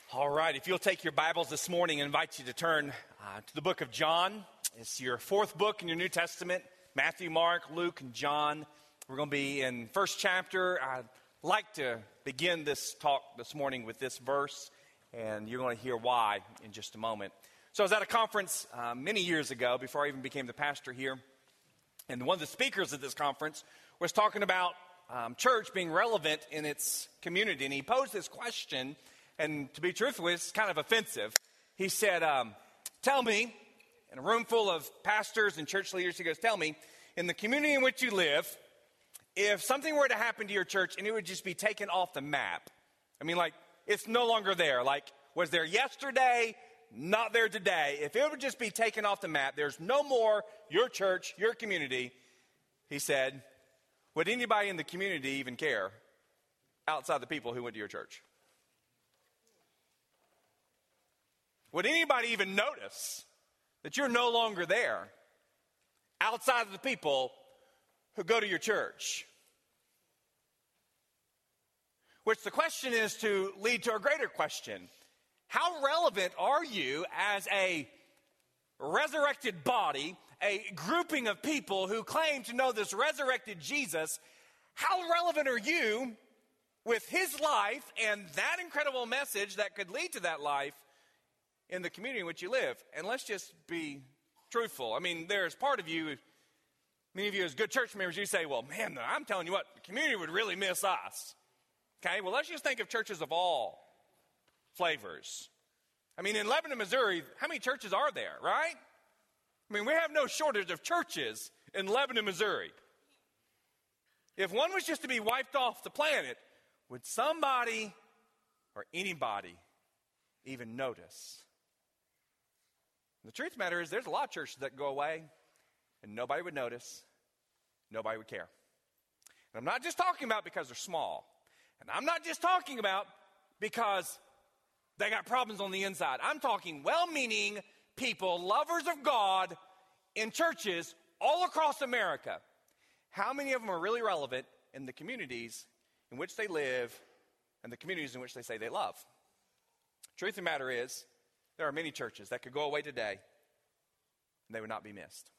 All right, if you'll take your Bibles this morning, I invite you to turn to the book of John. It's your fourth book in your New Testament, Matthew, Mark, Luke, and John. We're going to be in first chapter. I'd like to begin this talk this morning with this verse, and you're going to hear why in just a moment. So I was at a conference many years ago, before I even became the pastor here, and one of the speakers at this conference was talking about church being relevant in its community, and he posed this question. And to be truthful, it's kind of offensive. He said, tell me, in a room full of pastors and church leaders, he goes, tell me, in the community in which you live, if something were to happen to your church and it would just be taken off the map, I mean, like, it's no longer there. Like, was there yesterday, not there today. If it would just be taken off the map, there's no more your church, your community, he said, would anybody in the community even care outside the people who went to your church? Would anybody even notice that you're no longer there outside of the people who go to your church? Which the question is to lead to a greater question. How relevant are you as a resurrected body, a grouping of people who claim to know this resurrected Jesus? How relevant are you with his life and that incredible message that could lead to that life in the community in which you live? And let's just be truthful. I mean, there's part of you, many of you as good church members, you say, well, man, I'm telling you what, the community would really miss us. Okay, well, let's just think of churches of all flavors. I mean, in Lebanon, Missouri, how many churches are there, right? I mean, we have no shortage of churches in Lebanon, Missouri. If one was just to be wiped off the planet, would somebody or anybody even notice? The truth of the matter is there's a lot of churches that go away and nobody would notice, nobody would care. And I'm not just talking about because they're small. And I'm not just talking about because they got problems on the inside. I'm talking well-meaning people, lovers of God in churches all across America. How many of them are really relevant in the communities in which they live and the communities in which they say they love? Truth of the matter is, there are many churches that could go away today and they would not be missed.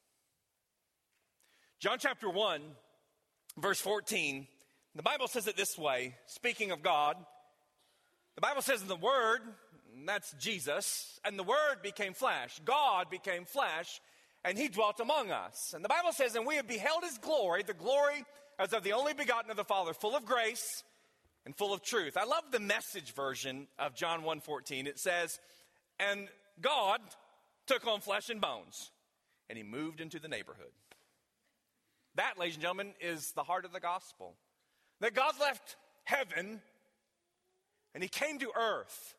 John chapter 1, verse 14, the Bible says it this way, speaking of God. The Bible says in the Word, and that's Jesus, and the Word became flesh. God became flesh, and he dwelt among us. And the Bible says, and we have beheld his glory, the glory as of the only begotten of the Father, full of grace and full of truth. I love the Message version of John 1:14. It says, and God took on flesh and bones, and he moved into the neighborhood. That, ladies and gentlemen, is the heart of the gospel. That God left heaven, and he came to earth.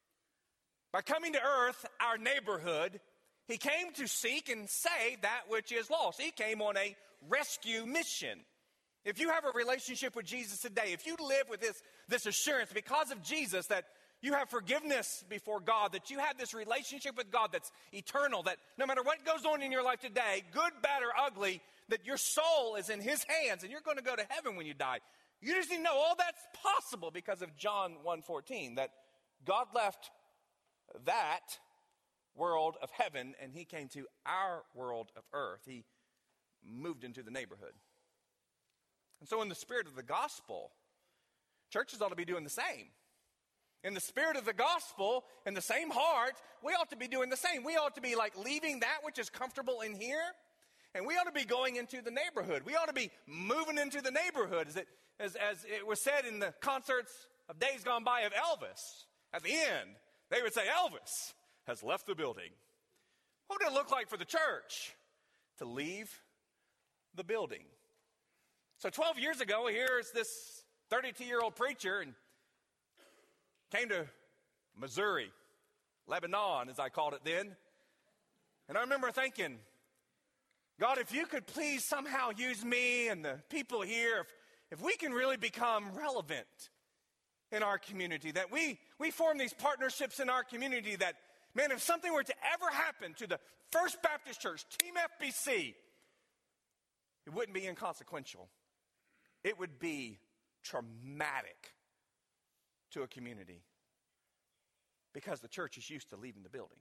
By coming to earth, our neighborhood, he came to seek and save that which is lost. He came on a rescue mission. If you have a relationship with Jesus today, if you live with this assurance because of Jesus that you have forgiveness before God, that you have this relationship with God that's eternal, that no matter what goes on in your life today, good, bad, or ugly, that your soul is in his hands and you're going to go to heaven when you die. You just need to know all that's possible because of John 1:14, that God left that world of heaven and he came to our world of earth. He moved into the neighborhood. And so in the spirit of the gospel, churches ought to be doing the same. In the spirit of the gospel, in the same heart, we ought to be doing the same. We ought to be like leaving that which is comfortable in here, and we ought to be going into the neighborhood. We ought to be moving into the neighborhood. As it was said in the concerts of days gone by of Elvis, at the end, they would say, Elvis has left the building. What would it look like for the church to leave the building? So 12 years ago, here's this 32-year-old preacher and came to Missouri, Lebanon, as I called it then. And I remember thinking, God, if you could please somehow use me and the people here, if we can really become relevant in our community, that we form these partnerships in our community that, man, if something were to ever happen to the First Baptist Church, Team FBC, it wouldn't be inconsequential. It would be traumatic to a community. because the church is used to leaving the building.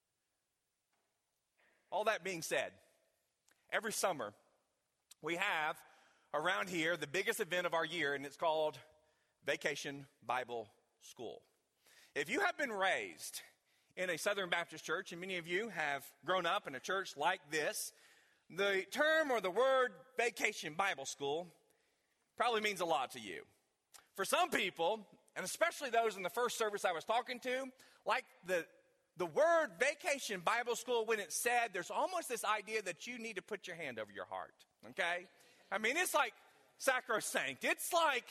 All that being said, every summer we have around here the biggest event of our year, and it's called Vacation Bible School. If you have been raised in a Southern Baptist church, and many of you have grown up in a church like this, the term or the word Vacation Bible School probably means a lot to you. For some people, and especially those in the first service I was talking to, like the word Vacation Bible School, when it's said, there's almost this idea that you need to put your hand over your heart, okay? I mean, it's like sacrosanct. It's like,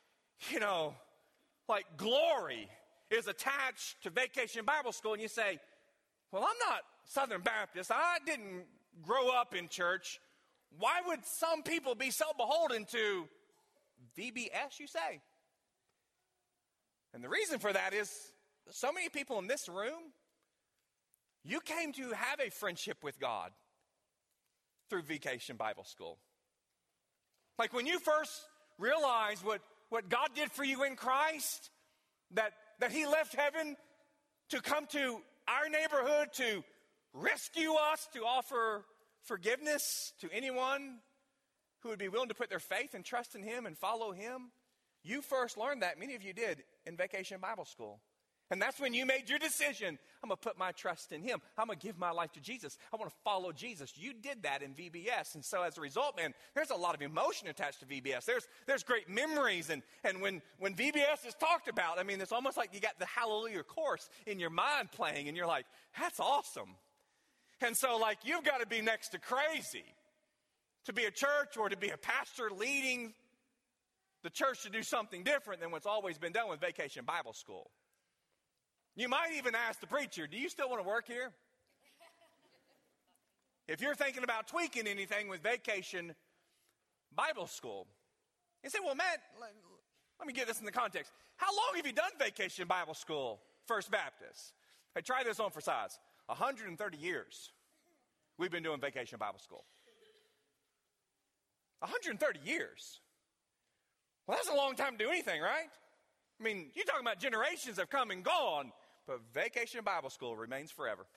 like glory is attached to Vacation Bible School, and you say, well, I'm not Southern Baptist. I didn't grow up in church. Why would some people be so beholden to VBS, you say? And the reason for that is so many people in this room, you came to have a friendship with God through Vacation Bible School. Like when you first realized what God did for you in Christ, that he left heaven to come to our neighborhood to rescue us, to offer forgiveness to anyone who would be willing to put their faith and trust in him and follow him. You first learned that, many of you did, in Vacation Bible School. And that's when you made your decision. I'm going to put my trust in him. I'm going to give my life to Jesus. I want to follow Jesus. You did that in VBS. And so as a result, man, there's a lot of emotion attached to VBS. There's great memories. And when VBS is talked about, I mean, it's almost like you got the Hallelujah chorus in your mind playing. And you're like, that's awesome. And so like you've got to be next to crazy to be a church or to be a pastor leading the church to do something different than what's always been done with Vacation Bible School. You might even ask the preacher, do you still want to work here? If you're thinking about tweaking anything with Vacation Bible School. You say, well, Matt, let me get this in the context. How long have you done Vacation Bible School, First Baptist? Hey, try this on for size. 130 years we've been doing Vacation Bible School. 130 years. Well, that's a long time to do anything, right? I mean, you're talking about generations have come and gone, but Vacation Bible School remains forever.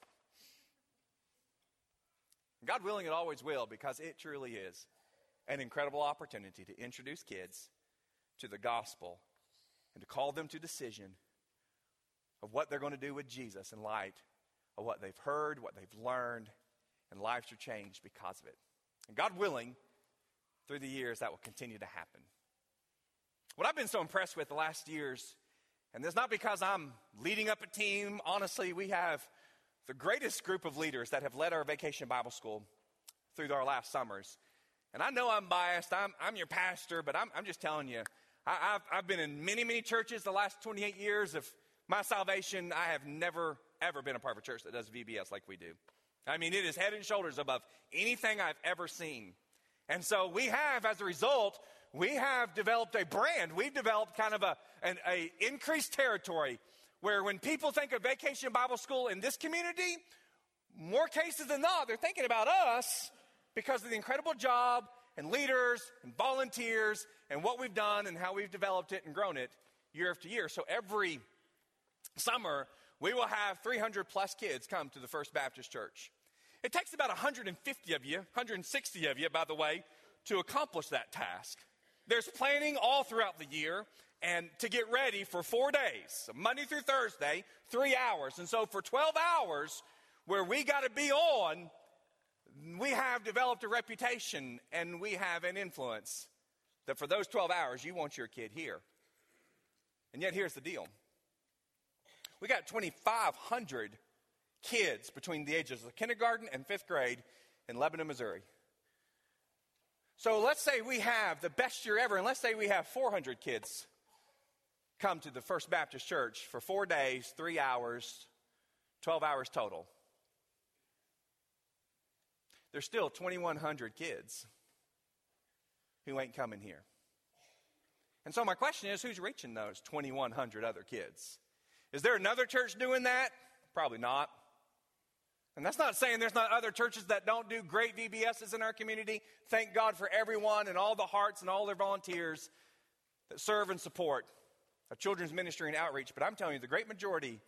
God willing, it always will, because it truly is an incredible opportunity to introduce kids to the gospel and to call them to decision of what they're going to do with Jesus in light of what they've heard, what they've learned, and lives are changed because of it. And God willing, through the years, that will continue to happen. What I've been so impressed with the last years, and it's not because I'm leading up a team. Honestly, we have the greatest group of leaders that have led our Vacation Bible School through our last summers. And I know I'm biased. I'm your pastor, but I'm just telling you, I've been in many, many churches the last 28 years of my salvation. I have never, ever been a part of a church that does VBS like we do. I mean, it is head and shoulders above anything I've ever seen. And so we have, as a result, we have developed a brand. We've developed kind of an increased territory where when people think of Vacation Bible School in this community, more cases than not, they're thinking about us because of the incredible job and leaders and volunteers and what we've done and how we've developed it and grown it year after year. So every summer, we will have 300 plus kids come to the First Baptist Church. It takes about 150 of you, 160 of you, by the way, to accomplish that task. There's planning all throughout the year and to get ready for 4 days, Monday through Thursday, 3 hours. And so for 12 hours where we got to be on, we have developed a reputation and we have an influence that for those 12 hours, you want your kid here. And yet here's the deal. We got 2,500 kids between the ages of kindergarten and 5th grade in Lebanon, Missouri. So let's say we have the best year ever, and let's say we have 400 kids come to the First Baptist Church for 4 days, 3 hours, 12 hours total. There's still 2,100 kids who ain't coming here. And so my question is, who's reaching those 2,100 other kids? Is there another church doing that? Probably not. And that's not saying there's not other churches that don't do great VBSs in our community. Thank God for everyone and all the hearts and all their volunteers that serve and support. of children's ministry and outreach, but I'm telling you, the great majority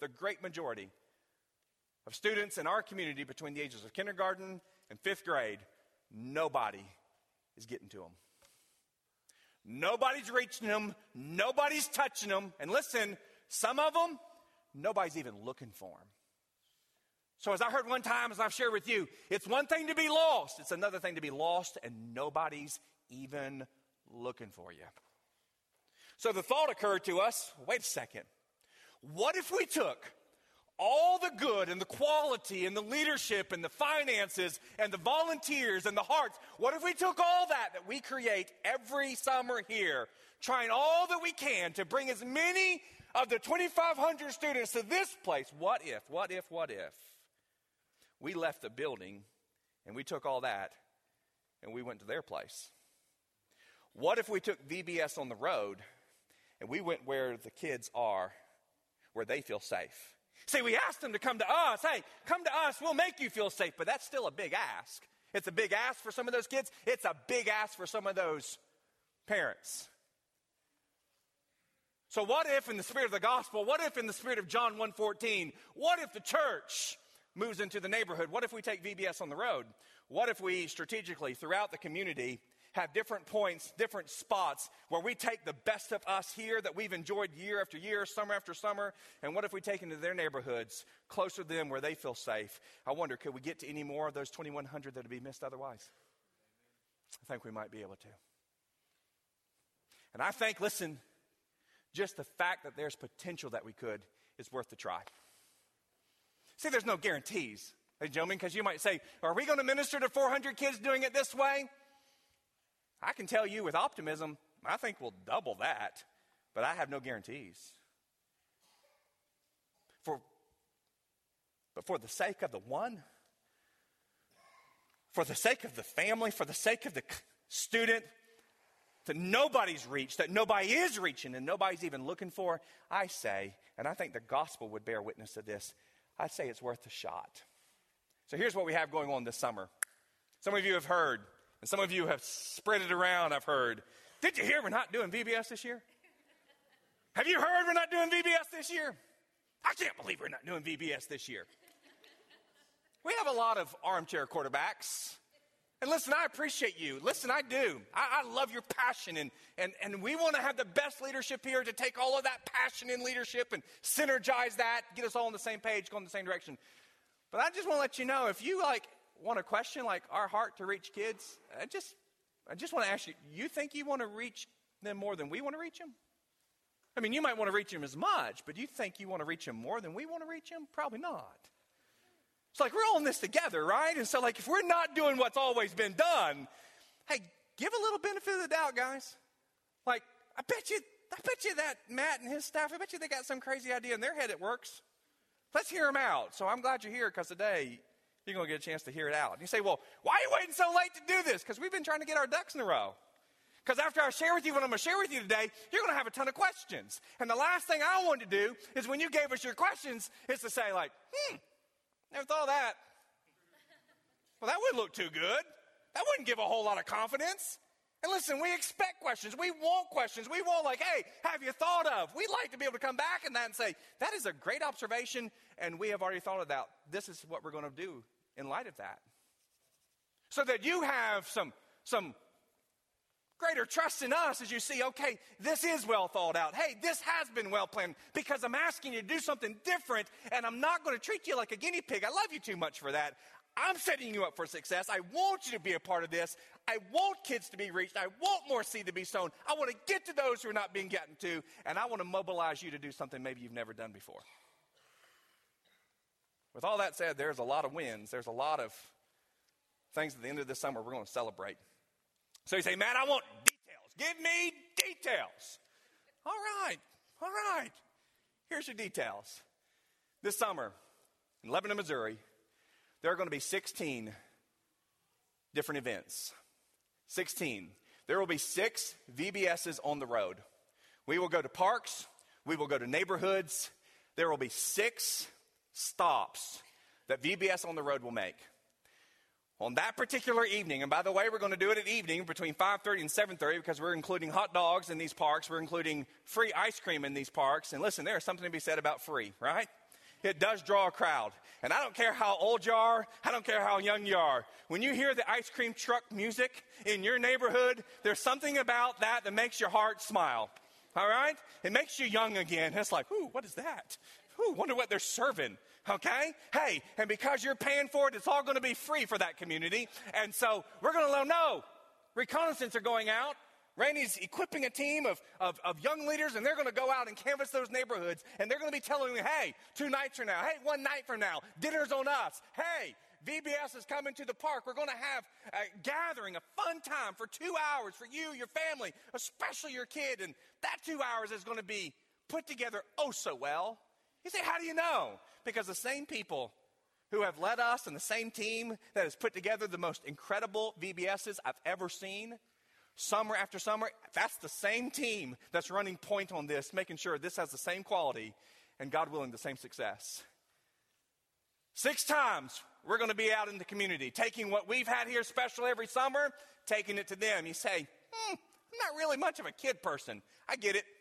of students in our community between the ages of kindergarten and fifth grade, nobody is getting to them. Nobody's reaching them. Nobody's touching them. And listen, some of them, nobody's even looking for them. So as I heard one time, as I've shared with you, it's one thing to be lost. It's another thing to be lost and nobody's even looking for you. So the thought occurred to us, wait a second. What if we took all the good and the quality and the leadership and the finances and the volunteers and the hearts, what if we took all that we create every summer here, trying all that we can to bring as many of the 2,500 students to this place? What if we left the building and we took all that and we went to their place? What if we took VBS on the road and we went where the kids are, where they feel safe? See, we asked them to come to us. Hey, come to us. We'll make you feel safe. But that's still a big ask. It's a big ask for some of those kids. It's a big ask for some of those parents. So what if in the spirit of the gospel, what if in the spirit of John 1:14, what if the church moves into the neighborhood? What if we take VBS on the road? What if we strategically throughout the community have different points, different spots where we take the best of us here that we've enjoyed year after year, summer after summer, and what if we take into their neighborhoods, closer to them where they feel safe? I wonder, could we get to any more of those 2,100 that would be missed otherwise? I think we might be able to. And I think, listen, just the fact that there's potential that we could is worth the try. See, there's no guarantees, ladies and gentlemen, because you might say, are we going to minister to 400 kids doing it this way? I can tell you with optimism, I think we'll double that, but I have no guarantees. But for the sake of the one, for the sake of the family, for the sake of the student that nobody's reached, that nobody is reaching and nobody's even looking for, I say, and I think the gospel would bear witness to this, I say it's worth a shot. So here's what we have going on this summer. Some of you have heard, and some of you have spread it around, I've heard. Did you hear we're not doing VBS this year? Have you heard we're not doing VBS this year? I can't believe we're not doing VBS this year. We have a lot of armchair quarterbacks. And listen, I appreciate you. Listen, I do. I love your passion. And we want to have the best leadership here to take all of that passion in leadership and synergize that, get us all on the same page, go in the same direction. But I just want to let you know, if you want to question our heart to reach kids, I just want to ask you, you think you want to reach them more than we want to reach them? I mean, you might want to reach them as much, but do you think you want to reach them more than we want to reach them? Probably not. It's we're all in this together, right? And so if we're not doing what's always been done, hey, give a little benefit of the doubt, guys. I bet you that Matt and his staff, I bet you they got some crazy idea in their head that works. Let's hear them out. So I'm glad you're here, because today you're going to get a chance to hear it out. And you say, well, why are you waiting so late to do this? Because we've been trying to get our ducks in a row. Because after I share with you what I'm going to share with you today, you're going to have a ton of questions. And the last thing I wanted to do is when you gave us your questions is to say never thought of that. Well, that wouldn't look too good. That wouldn't give a whole lot of confidence. And listen, we expect questions. We want questions. We want hey, have you thought of? We'd like to be able to come back in that and say, that is a great observation, and we have already thought of that. This is what we're going to do in light of that. So that you have some greater trust in us as you see, okay, this is well thought out. Hey, this has been well planned, because I'm asking you to do something different, and I'm not going to treat you like a guinea pig. I love you too much for that. I'm setting you up for success. I want you to be a part of this. I want kids to be reached. I want more seed to be sown. I want to get to those who are not being gotten to, and I want to mobilize you to do something maybe you've never done before. With all that said, there's a lot of wins. There's a lot of things at the end of this summer we're going to celebrate. So you say, Matt, I want details. Give me details. All right. Here's your details. This summer in Lebanon, Missouri, there are going to be 16 different events. 16. There will be 6 VBSs on the road. We will go to parks. We will go to neighborhoods. There will be 6 stops that VBS on the road will make. On that particular evening, and by the way, we're going to do it at evening between 5:30 and 7:30 because we're including hot dogs in these parks. We're including free ice cream in these parks. And listen, there's something to be said about free, right? It does draw a crowd. And I don't care how old you are. I don't care how young you are. When you hear the ice cream truck music in your neighborhood, there's something about that makes your heart smile. All right? It makes you young again. It's like, ooh, what is that? Ooh, wonder what they're serving. Okay? Hey, and because you're paying for it, it's all going to be free for that community. And so we're going to let them know. Reconnaissance are going out. Randy's equipping a team of young leaders, and they're going to go out and canvass those neighborhoods. And they're going to be telling you, hey, 2 nights from now. Hey, 1 night from now. Dinner's on us. Hey, VBS is coming to the park. We're going to have a gathering, a fun time for 2 hours for you, your family, especially your kid. And that 2 hours is going to be put together oh so well. You say, how do you know? Because the same people who have led us and the same team that has put together the most incredible VBSs I've ever seen, summer after summer, that's the same team that's running point on this, making sure this has the same quality and, God willing, the same success. 6 times we're going to be out in the community, taking what we've had here special every summer, taking it to them. You say, I'm not really much of a kid person. I get it.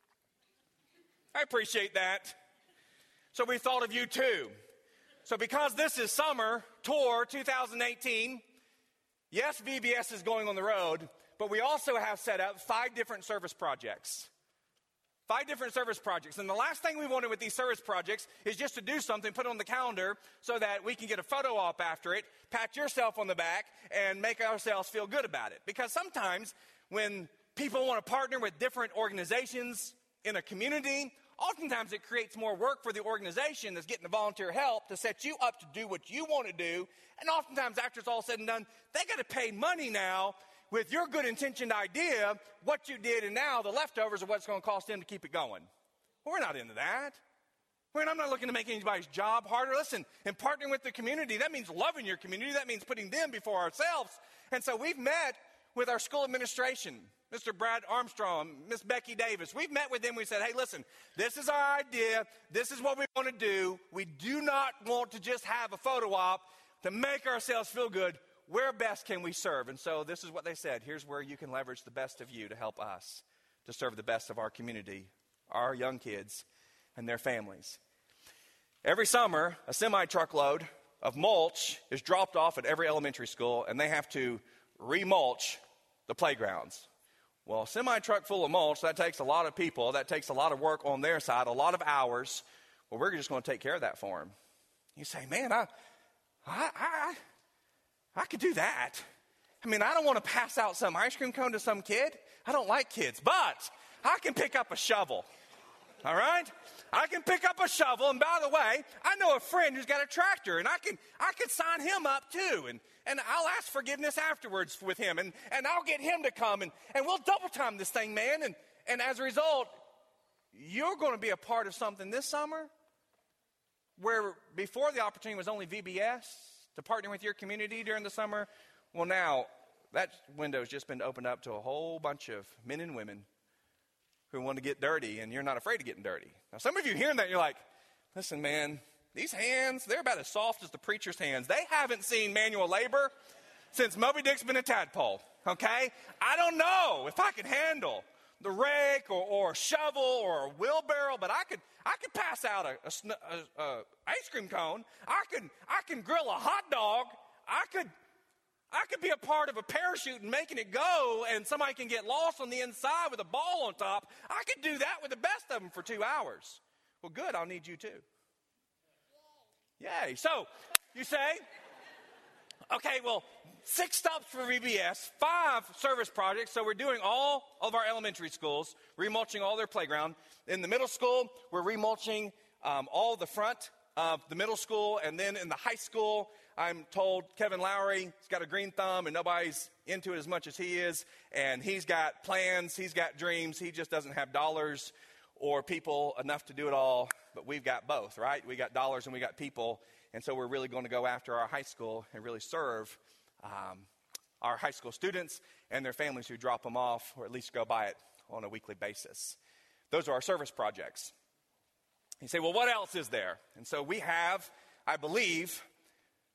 I appreciate that. So we thought of you too. So because this is Summer Tour 2018, yes, VBS is going on the road, but we also have set up 5 different service projects. 5 different service projects. And the last thing we wanted with these service projects is just to do something, put it on the calendar so that we can get a photo op after it, pat yourself on the back, and make ourselves feel good about it. Because sometimes when people want to partner with different organizations in a community, oftentimes it creates more work for the organization that's getting the volunteer help to set you up to do what you want to do. And oftentimes after it's all said and done, they got to pay money now with your good intentioned idea, what you did, and now the leftovers of what's going to cost them to keep it going. Well, we're not into that. I'm not looking to make anybody's job harder. Listen, in partnering with the community, that means loving your community. That means putting them before ourselves. And so we've met with our school administration, Mr. Brad Armstrong, Miss Becky Davis. We've met with them. We said, hey, listen, this is our idea. This is what we want to do. We do not want to just have a photo op to make ourselves feel good. Where best can we serve? And so this is what they said. Here's where you can leverage the best of you to help us to serve the best of our community, our young kids, and their families. Every summer, a semi-truckload of mulch is dropped off at every elementary school, and they have to remulch the playgrounds. Well, a semi-truck full of mulch, that takes a lot of people. That takes a lot of work on their side, a lot of hours. Well, we're just going to take care of that for them. You say, man, I could do that. I mean, I don't want to pass out some ice cream cone to some kid. I don't like kids, but I can pick up a shovel. All right? I can pick up a shovel, and by the way, I know a friend who's got a tractor, and I can sign him up too, and I'll ask forgiveness afterwards with him, and I'll get him to come, and we'll double time this thing, man, and as a result, you're going to be a part of something this summer where before the opportunity was only VBS to partner with your community during the summer. Well, now that window's just been opened up to a whole bunch of men and women who want to get dirty, and you're not afraid of getting dirty. Now, some of you hearing that, you're like, listen, man, these hands, they're about as soft as the preacher's hands. They haven't seen manual labor since Moby Dick's been a tadpole, okay? I don't know if I can handle the rake or a shovel or a wheelbarrow, but I could pass out a ice cream cone. I can grill a hot dog. I could be a part of a parachute and making it go, and somebody can get lost on the inside with a ball on top. I could do that with the best of them for 2 hours. Well, good, I'll need you too. Yay. So, you say, okay, well, 6 stops for VBS, 5 service projects. So we're doing all of our elementary schools, remulching all their playground. In the middle school, we're remulching all the front of the middle school, and then in the high school, I'm told Kevin Lowry has got a green thumb and nobody's into it as much as he is, and he's got plans, he's got dreams, he just doesn't have dollars or people enough to do it all, but we've got both, right? We got dollars and we got people, and so we're really going to go after our high school and really serve our high school students and their families who drop them off, or at least go by it on a weekly basis. Those are our service projects. You say, well, what else is there? And so we have, I believe,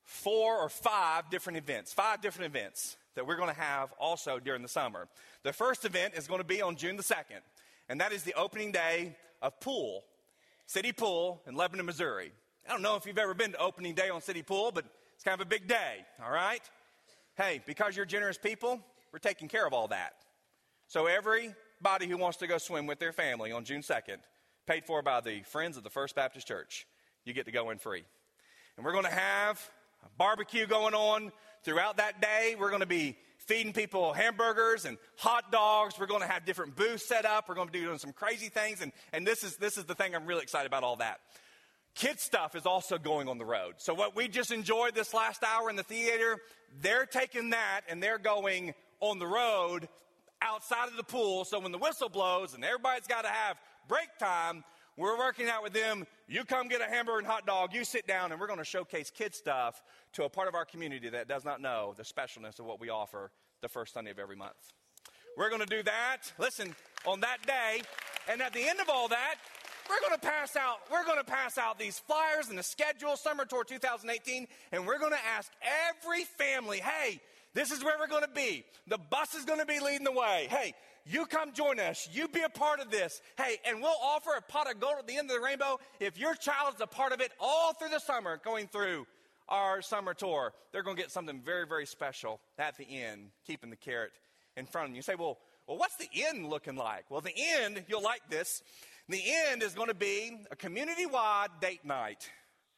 4 or 5 different events that we're going to have also during the summer. The first event is going to be on June the 2nd, and that is the opening day of Pool, City Pool in Lebanon, Missouri. I don't know if you've ever been to opening day on City Pool, but it's kind of a big day, all right? Hey, because you're generous people, we're taking care of all that. So everybody who wants to go swim with their family on June 2nd, paid for by the Friends of the First Baptist Church, you get to go in free. And we're going to have a barbecue going on throughout that day. We're going to be feeding people hamburgers and hot dogs. We're going to have different booths set up. We're going to be doing some crazy things. And this is the thing I'm really excited about all that. Kid stuff is also going on the road. So what we just enjoyed this last hour in the theater, they're taking that and they're going on the road outside of the pool. So when the whistle blows and everybody's got to have break time, we're working out with them. You come get a hamburger and hot dog. You sit down, and we're going to showcase kid stuff to a part of our community that does not know the specialness of what we offer the first Sunday of every month. We're going to do that, listen, on that day. And at the end of all that, we're going to pass out these flyers and the schedule, Summer Tour 2018, and we're going to ask every family, hey, this is where we're going to be. The bus is going to be leading the way. Hey, you come join us. You be a part of this. Hey, and we'll offer a pot of gold at the end of the rainbow. If your child is a part of it all through the summer, going through our summer tour, they're going to get something very, very special at the end, keeping the carrot in front of you. You say, well, what's the end looking like? Well, the end, you'll like this. The end is going to be a community-wide date night.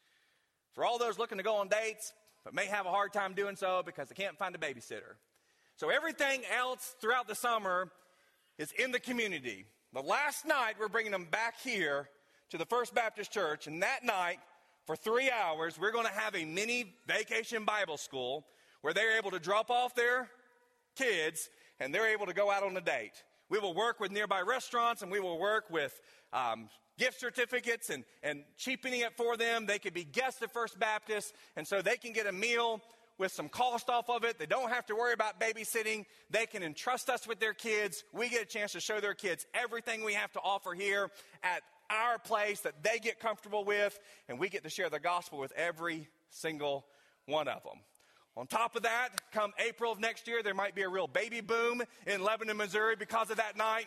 For all those looking to go on dates, but may have a hard time doing so because they can't find a babysitter. So everything else throughout the summer is in the community. The last night, we're bringing them back here to the First Baptist Church, and that night, for 3 hours, we're going to have a mini vacation Bible school where they're able to drop off their kids and they're able to go out on a date. We will work with nearby restaurants, and we will work with gift certificates and cheapening it for them. They could be guests at First Baptist, and so they can get a meal with some cost off of it. They don't have to worry about babysitting. They can entrust us with their kids. We get a chance to show their kids everything we have to offer here at our place that they get comfortable with, and we get to share the gospel with every single one of them. On top of that, come April of next year, there might be a real baby boom in Lebanon, Missouri because of that night.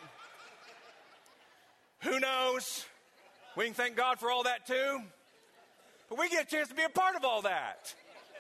Who knows? We can thank God for all that too. But we get a chance to be a part of all that.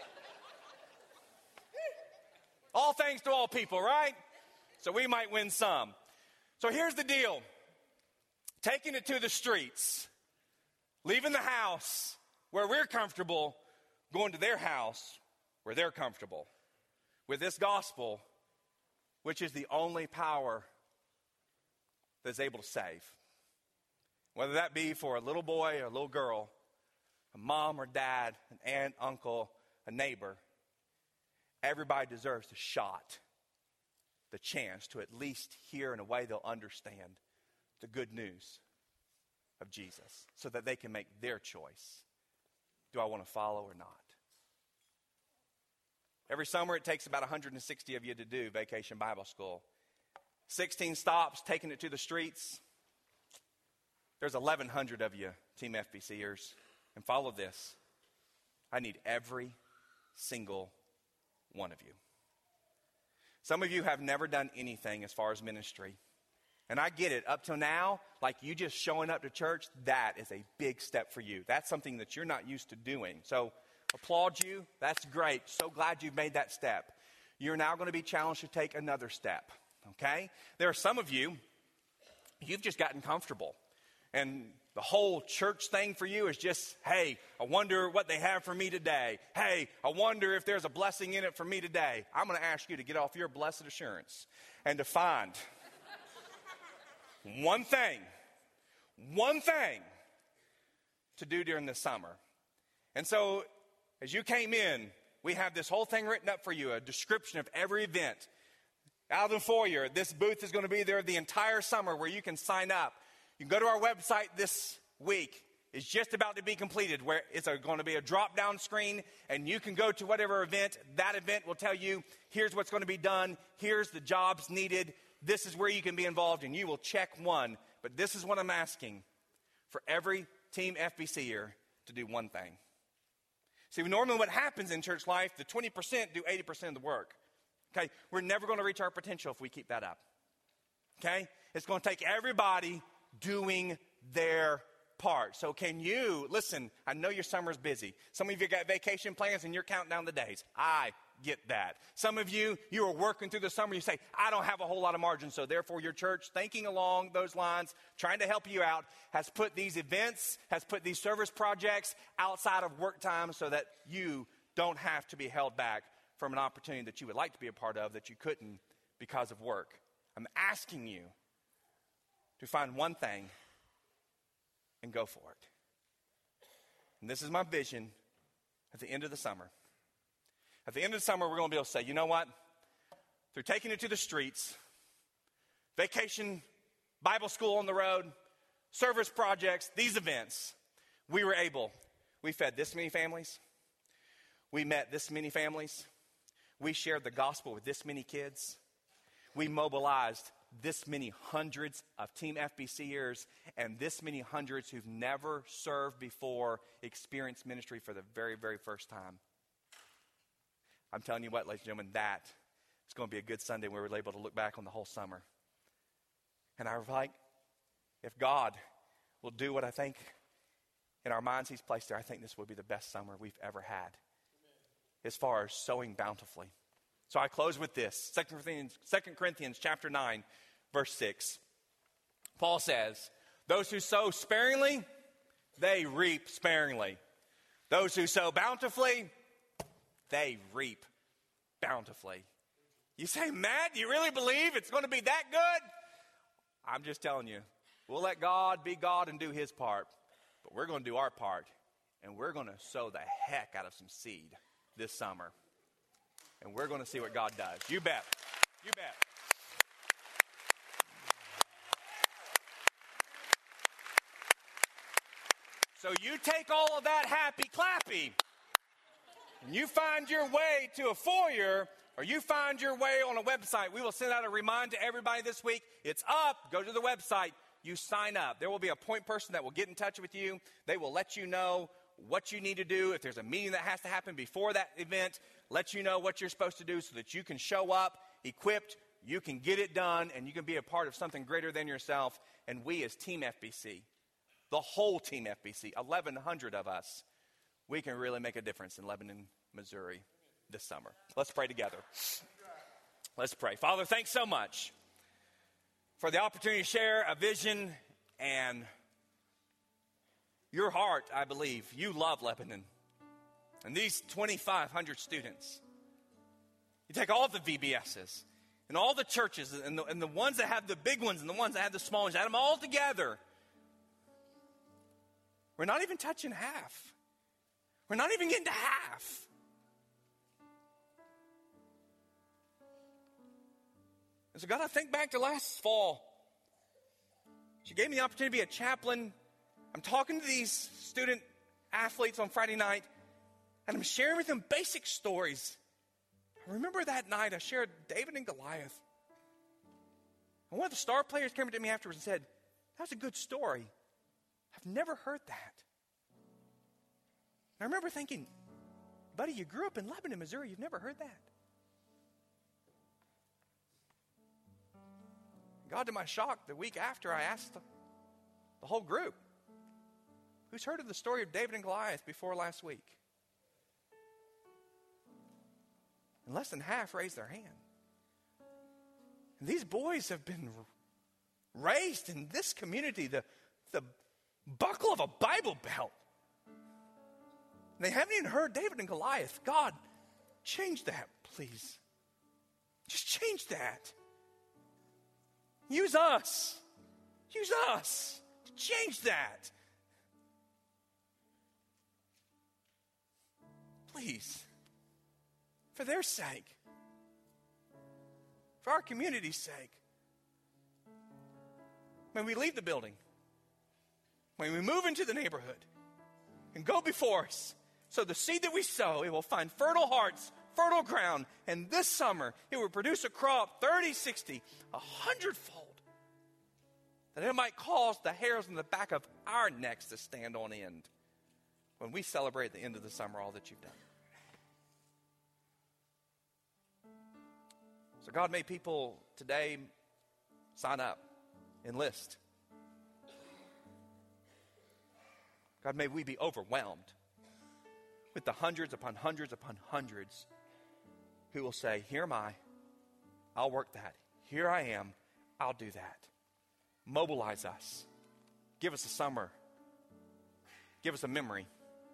All thanks to all people, right? So we might win some. So here's the deal. Taking it to the streets, leaving the house where we're comfortable, going to their house where they're comfortable with this gospel, which is the only power that's able to save. Whether that be for a little boy or a little girl, a mom or dad, an aunt, uncle, a neighbor, everybody deserves the shot, the chance to at least hear in a way they'll understand the good news of Jesus so that they can make their choice. Do I want to follow or not? Every summer it takes about 160 of you to do Vacation Bible School. 16 stops, taking it to the streets. There's 1,100 of you, Team FBCers. And follow this. I need every single one of you. Some of you have never done anything as far as ministry. And I get it. Up till now, like you just showing up to church, that is a big step for you. That's something that you're not used to doing. So applaud you. That's great. So glad you've made that step. You're now going to be challenged to take another step. Okay? There are some of you, you've just gotten comfortable. And the whole church thing for you is just, hey, I wonder what they have for me today. Hey, I wonder if there's a blessing in it for me today. I'm going to ask you to get off your blessed assurance and to find one thing to do during this summer. And so as you came in, we have this whole thing written up for you, a description of every event. Out of the foyer, this booth is going to be there the entire summer where you can sign up. You can go to our website this week. It's just about to be completed, where it's going to be a drop-down screen, and you can go to whatever event. That event will tell you, here's what's going to be done. Here's the jobs needed. This is where you can be involved, and you will check one. But this is what I'm asking for every Team FBCer to do one thing. See, normally what happens in church life, the 20% do 80% of the work. Okay? We're never going to reach our potential if we keep that up. Okay? It's going to take everybody doing their part. So can you, listen, I know your summer's busy. Some of you got vacation plans and you're counting down the days. I get that. Some of you are working through the summer. You say, I don't have a whole lot of margin. So therefore your church, thinking along those lines, trying to help you out, has put these events, has put these service projects outside of work time so that you don't have to be held back from an opportunity that you would like to be a part of that you couldn't because of work. I'm asking you to find one thing and go for it. And this is my vision at the end of the summer. At the end of the summer, we're going to be able to say, you know what? Through taking it to the streets, vacation, Bible school on the road, service projects, these events, we fed this many families. We met this many families. We shared the gospel with this many kids. We mobilized this many hundreds of Team FBCers and this many hundreds who've never served before experienced ministry for the very, very first time. I'm telling you what, ladies and gentlemen, that is going to be a good Sunday where we're able to look back on the whole summer. And I was like, if God will do what I think in our minds he's placed there, I think this will be the best summer we've ever had as far as sowing bountifully. So I close with this, 2 Corinthians chapter 9, verse 6. Paul says, those who sow sparingly, they reap sparingly. Those who sow bountifully, they reap bountifully. You say, Matt, do you really believe it's going to be that good? I'm just telling you, we'll let God be God and do his part. But we're going to do our part, and we're going to sow the heck out of some seed this summer. And we're going to see what God does. You bet. You bet. So you take all of that happy clappy, and you find your way to a foyer, or you find your way on a website. We will send out a reminder to everybody this week. It's up. Go to the website. You sign up. There will be a point person that will get in touch with you. They will let you know what you need to do. If there's a meeting that has to happen before that event, let you know what you're supposed to do so that you can show up equipped, you can get it done, and you can be a part of something greater than yourself. And we as Team FBC, the whole Team FBC, 1,100 of us, we can really make a difference in Lebanon, Missouri this summer. Let's pray together. Let's pray. Father, thanks so much for the opportunity to share a vision and your heart. I believe you love Lebanon. And these 2,500 students, you take all the VBSs and all the churches and the ones that have the big ones and the ones that have the small ones, add them all together. We're not even touching half. We're not even getting to half. And so God, I think back to last fall. She gave me the opportunity to be a chaplain. I'm talking to these student athletes on Friday night, and I'm sharing with them basic stories. I remember that night I shared David and Goliath. And one of the star players came to me afterwards and said, that was a good story. I've never heard that. And I remember thinking, buddy, you grew up in Lebanon, Missouri. You've never heard that. God, to my shock, the week after, I asked the whole group, who's heard of the story of David and Goliath before last week? And less than half raised their hand. And these boys have been raised in this community, the buckle of a Bible belt. They haven't even heard David and Goliath. God, change that, please. Just change that. Use us. Use us to change that. Please. For their sake. For our community's sake. When we leave the building, when we move into the neighborhood, and go before us, so the seed that we sow, it will find fertile hearts, fertile ground, and this summer it will produce a crop 30, 60, 100-fold, that it might cause the hairs on the back of our necks to stand on end. when we celebrate at the end of the summer all that you've done. So God, may people today sign up, enlist. God, may we be overwhelmed with the hundreds upon hundreds upon hundreds who will say, here am I, I'll work that. Here I am, I'll do that. Mobilize us. Give us a summer. Give us a memory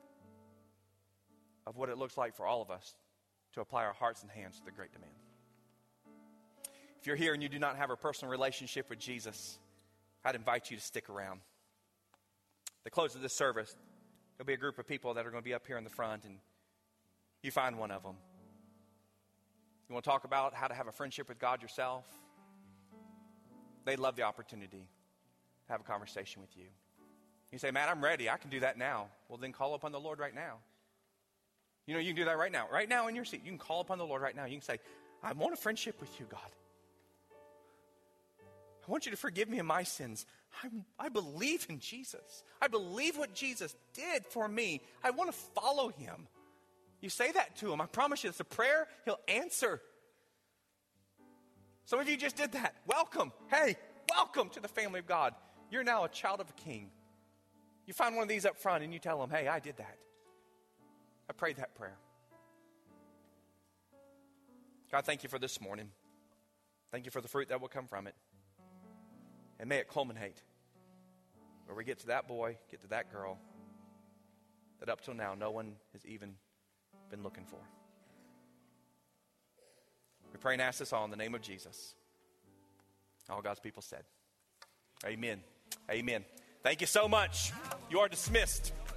of what it looks like for all of us to apply our hearts and hands to the great demand. If you're here and you do not have a personal relationship with Jesus, I'd invite you to stick around. At the close of this service, there'll be a group of people that are going to be up here in the front, and you find one of them. You want to talk about how to have a friendship with God yourself? They'd love the opportunity to have a conversation with you. You say, Matt, I'm ready. I can do that now. Well, then call upon the Lord right now. You know, you can do that right now. Right now in your seat, you can call upon the Lord right now. You can say, I want a friendship with you, God. I want you to forgive me of my sins. I believe in Jesus. I believe what Jesus did for me. I want to follow him. You say that to him. I promise you, it's a prayer he'll answer. Some of you just did that. Welcome. Hey, welcome to the family of God. You're now a child of a king. You find one of these up front and you tell them, hey, I did that. I prayed that prayer. God, thank you for this morning. Thank you for the fruit that will come from it. And may it culminate where we get to that boy, get to that girl, that up till now no one has even been looking for. We pray and ask this all in the name of Jesus. All God's people said, amen. Amen. Thank you so much. You are dismissed.